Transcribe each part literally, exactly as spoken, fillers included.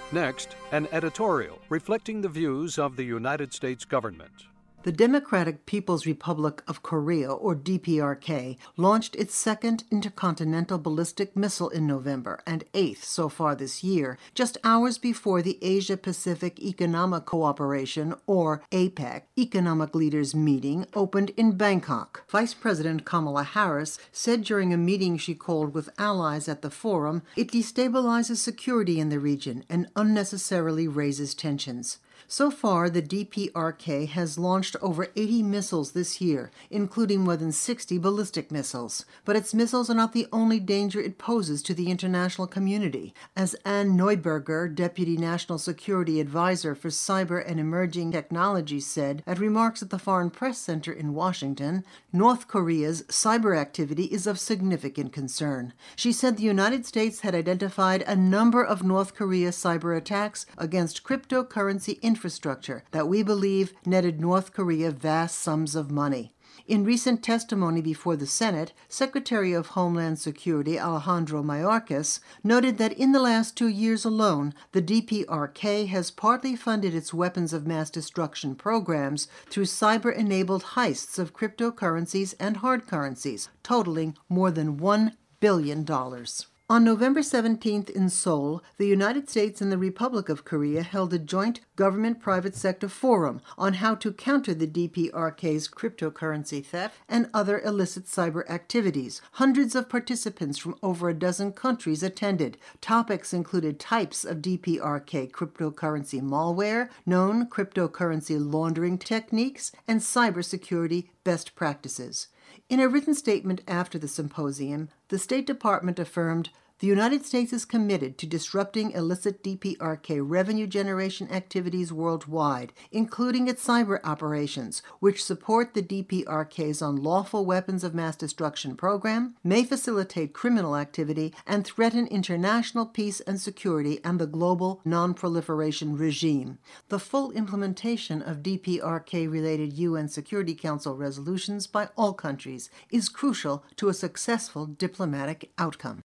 Next, an editorial reflecting the views of the United States government. The Democratic People's Republic of Korea, or D P R K, launched its second intercontinental ballistic missile in November and eighth so far this year, just hours before the Asia-Pacific Economic Cooperation, or APEC, economic leaders meeting opened in Bangkok. Vice President Kamala Harris said during a meeting she called with allies at the forum, it destabilizes security in the region and unnecessarily raises tensions. So far, the D P R K has launched over eighty missiles this year, including more than sixty ballistic missiles. But its missiles are not the only danger it poses to the international community. As Anne Neuberger, Deputy National Security Advisor for Cyber and Emerging Technologies, said at remarks at the Foreign Press Center in Washington, North Korea's cyber activity is of significant concern. She said the United States had identified a number of North Korea cyber attacks against cryptocurrency infrastructure that we believe netted North Korea vast sums of money. In recent testimony before the Senate, Secretary of Homeland Security Alejandro Mayorkas noted that in the last two years alone, the D P R K has partly funded its weapons of mass destruction programs through cyber-enabled heists of cryptocurrencies and hard currencies, totaling more than one billion dollars. On November seventeenth in Seoul, the United States and the Republic of Korea held a joint government-private sector forum on how to counter the D P R K's cryptocurrency theft and other illicit cyber activities. Hundreds of participants from over a dozen countries attended. Topics included types of D P R K cryptocurrency malware, known cryptocurrency laundering techniques, and cybersecurity best practices. In a written statement after the symposium, the State Department affirmed, "The United States is committed to disrupting illicit D P R K revenue generation activities worldwide, including its cyber operations, which support the D P R K's unlawful weapons of mass destruction program, may facilitate criminal activity, and threaten international peace and security and the global non-proliferation regime. The full implementation of D P R K-related U N Security Council resolutions by all countries is crucial to a successful diplomatic outcome."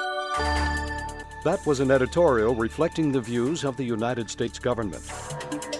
That was an editorial reflecting the views of the United States government.